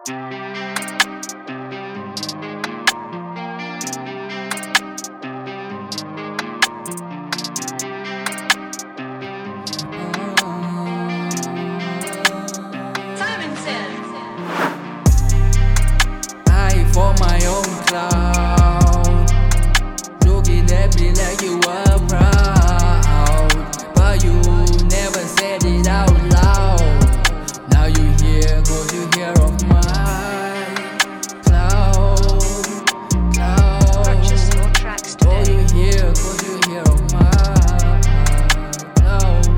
I for my own cloud, looking at me like you were proud, but you never said it out loud. Now you here, cause you hear of my cloud. Purchase your tracks Oh, today. you here, cause you hear of my cloud.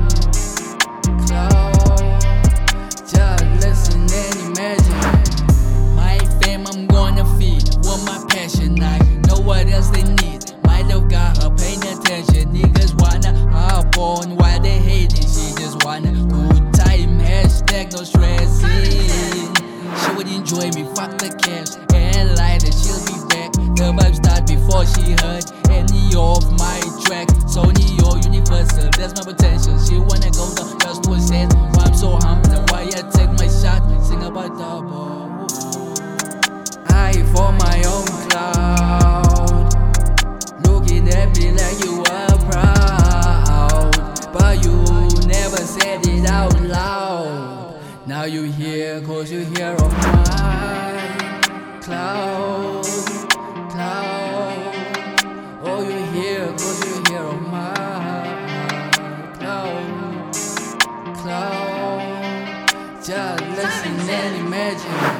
Just listen and imagine. My fame I'm gonna feed with my passion. I know what else they need. My love got her paying attention. Niggas wanna hop on while they hating. She just wanna good time. Hashtag no stressing. She would enjoy me, fuck the cash and lie that she'll be back. The vibe start before she heard any of my track. Sony or Universal, that's my potential. She wanna go down just to say why I'm so humble. Why I take my shot, sing about double. I for my own cloud, looking at me like you were proud, but you never said it out loud. Now you here, cause you hear of my cloud. Oh, you here, cause you hear of my cloud. Just listen and imagine.